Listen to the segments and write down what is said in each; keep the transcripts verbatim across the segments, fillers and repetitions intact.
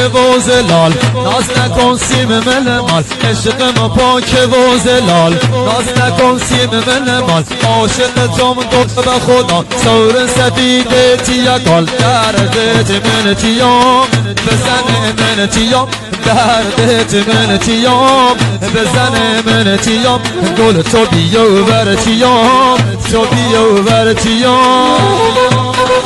و زلال، ناز نکن سیم من مال، عشقم پاک و زلال، ناز نکن سیم من مال، عاشق جام گفت به خدا سور سفید تیا گل، دردت من تیام بزن من تیام، دردت من تیام بزن من تیام، گل تو بیا و بر تیام، تو بیا و بر تیام.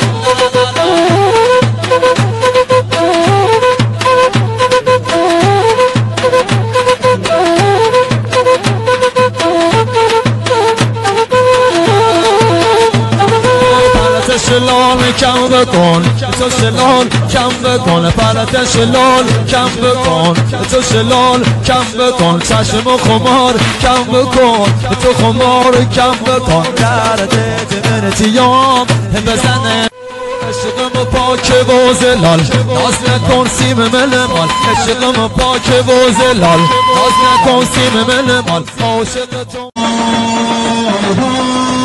شلال کم بکن تو شلال کم بکن پرت شلال کم بکن تو شلال کم بکن چشم و خمار کم بکن تو خمار کم بکن، دردت من تیام بزنه عشقم پاک و زلال، ناز نکن سیم من مال، عشقم پاک و زلال، ناز نکن سیم من مال، عاشق تو